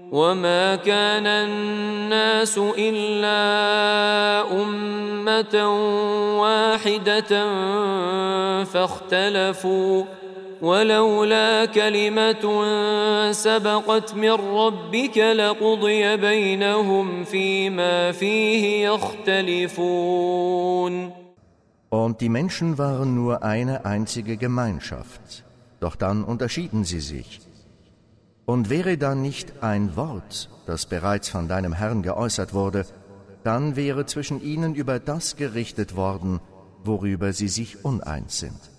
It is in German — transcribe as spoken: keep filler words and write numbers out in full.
وما كان الناس إلا أمة واحدة فاختلفوا ولولا كلمة سبقت من ربك لقضي بينهم فيما فيه يختلفون. Und die Menschen waren nur eine einzige Gemeinschaft, doch dann unterschieden sie sich. Und wäre da nicht ein Wort, das bereits von deinem Herrn geäußert wurde, dann wäre zwischen ihnen über das gerichtet worden, worüber sie sich uneins sind.